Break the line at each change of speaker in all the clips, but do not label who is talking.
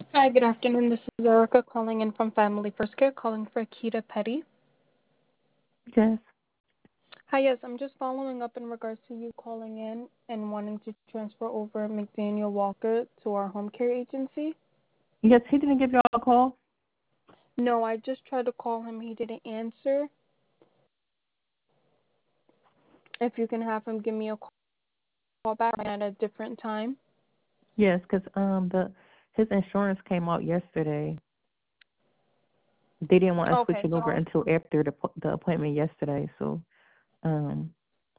Hi, good afternoon. This is Erica calling in from Family First Care, calling for Akita Petty.
Yes.
Hi, yes, I'm just following up in regards to you calling in and wanting to transfer over McDaniel Walker to our home care agency.
Yes, he didn't give y'all a call.
No, I just tried to call him. He didn't answer. If you can have him give me a call back at a different time.
Yes, because the his insurance came out yesterday. They didn't want to switch
Okay,
it
so
over until after the appointment yesterday. So um,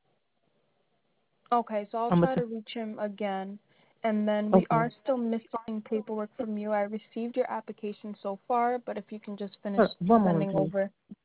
I'll
I'm
try
gonna
to reach him again. And then we
okay.
are still missing paperwork from you. I received your application so far, but if you can just finish
One moment,
sending
please.
over.